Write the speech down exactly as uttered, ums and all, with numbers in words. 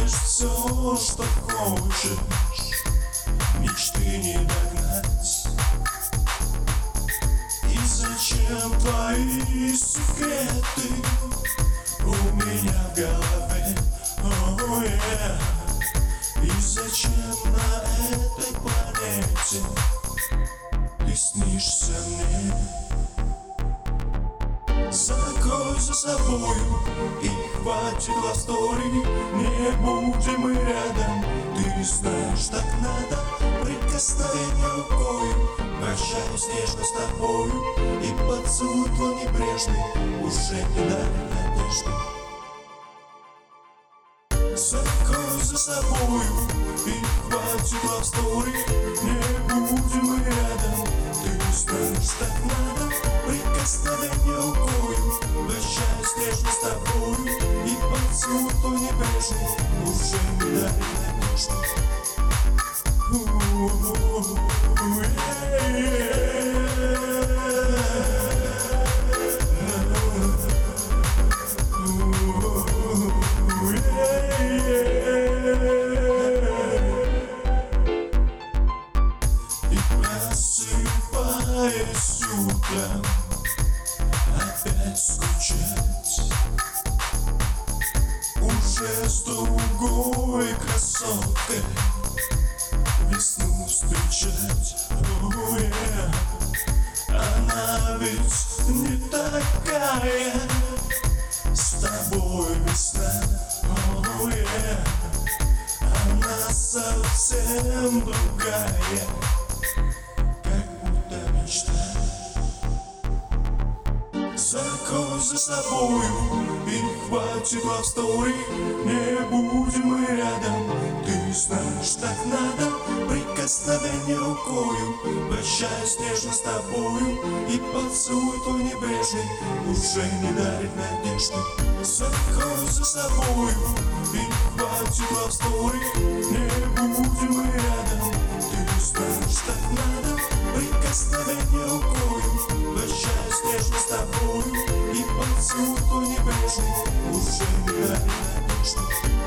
делаешь все, что хочешь, мечты не догнать. И зачем твои секреты у меня в голове? Oh, yeah. И зачем на этой планете ты снишься мне? Закрой за собою и хватит лавстори. Не будем мы рядом, ты знаешь, так надо. Прикосновение рукою, прощаюсь нежно с тобою. И поцелуй твой небрежный уже не дарит надежды. Закрой за собою и хватит лавстори. Не будем мы рядом, ты знаешь, так надо. Прикосновение рукою, прощаюсь нежно с тобою. И поцелуй твой небрежный уже не дарит надежды. И просыпаясь утром опять скучать уже с другой красоткой весну встречать. Oh, yeah. Она ведь не такая, с тобой весна. Oh, yeah. Она совсем другая, как будто мечта. Закрой за собою и хватит лавстори. Не будем мы рядом, ты знаешь, так надо. Прикосновение рукою, прощаюсь нежно с тобою. И поцелуй твой небрежный уже не дарит надежды. Закрой за собою и хватит лавстори. Не будем мы рядом, ты знаешь, так надо. Прикосновение рукою, прощаюсь нежно с тобою. И поцелуй твой небрежный уже не дарит надежды.